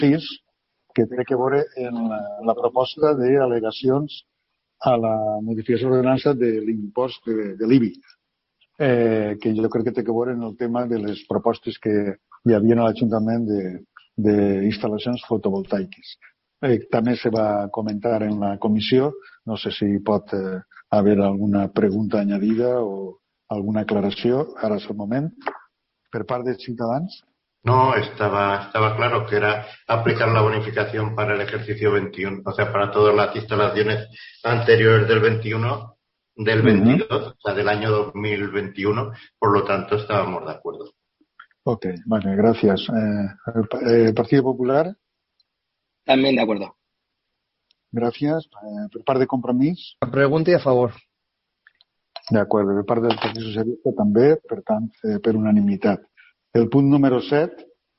6, que té a veure amb la proposta d'al·legacions a la modificació d'ordenança de l'impost de l'IBI, que jo crec que té a veure amb el tema de les propostes que hi havia a l'Ajuntament d'instal·lacions fotovoltaiques. També se va comentar en la comissió, no sé si pot haver alguna pregunta añadida o alguna aclaració, ara és el moment, per part de Ciutadans. No, estaba claro que era aplicar la bonificación para el ejercicio 21, o sea, para todas las instalaciones anteriores del 21, del 22, o sea, del año 2021, por lo tanto estábamos de acuerdo. Ok, vale, gracias. ¿El Partido Popular? También de acuerdo. Gracias. Per part de Compromís? La pregunta y a favor. D'acord. Per part del Partit Socialista també, per tant, per unanimitat. El punt número 7,